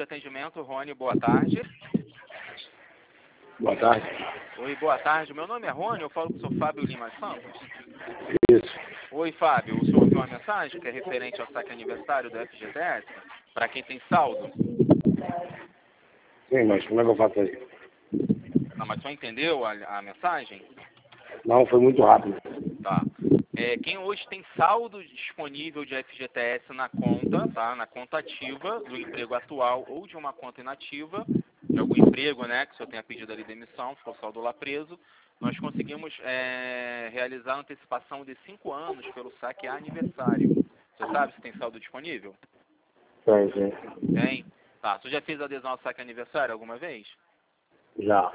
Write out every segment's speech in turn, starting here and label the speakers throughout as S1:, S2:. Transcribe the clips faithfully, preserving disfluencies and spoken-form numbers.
S1: atendimento, Rony, boa tarde.
S2: Boa tarde.
S1: Oi, boa tarde. Meu nome é Rony, eu falo com o senhor Fábio Lima Santos.
S2: Isso.
S1: Oi, Fábio. O senhor ouviu uma mensagem que é referente ao saque aniversário do F G T S? Para quem tem saldo?
S2: Sim, mas como é que eu faço aí?
S1: Não, mas só entendeu a, a mensagem?
S2: Não, foi muito rápido.
S1: Tá. É, quem hoje tem saldo disponível de F G T S na conta, tá? Na conta ativa do emprego atual ou de uma conta inativa, de algum emprego, né, que o senhor tenha pedido ali demissão, ficou o saldo lá preso, nós conseguimos é, realizar a antecipação de cinco anos pelo saque a aniversário. Você sabe se tem saldo disponível?
S2: Sim, sim.
S1: Tem? Tá. Você já fez adesão ao saque aniversário alguma vez?
S2: Já.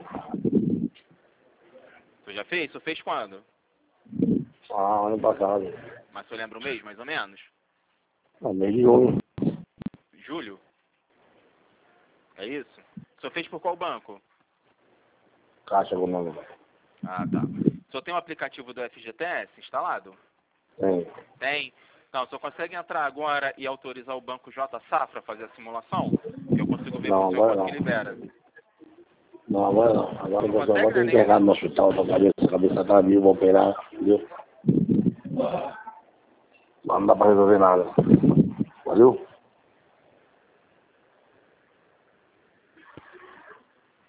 S1: Você já fez? Você fez quando?
S2: Ah, ano passado.
S1: Mas você lembra o mês, mais ou menos?
S2: No mês de junho.
S1: Julho? É isso? O senhor fez por qual banco?
S2: Caixa Econômica.
S1: Ah, tá. O senhor tem o aplicativo do F G T S instalado?
S2: Tem.
S1: Tem. Não, o senhor consegue entrar agora e autorizar o banco J Safra a fazer a simulação? Que eu consigo ver
S2: Não,
S1: com o senhor
S2: agora
S1: quanto
S2: não.
S1: que libera.
S2: Não, agora não. Agora eu só
S1: consegue,
S2: vou ter
S1: né?
S2: internado no hospital, tô com a cabeça, a cabeça tá viva, vou operar, entendeu? Mas não dá pra resolver nada. Valeu?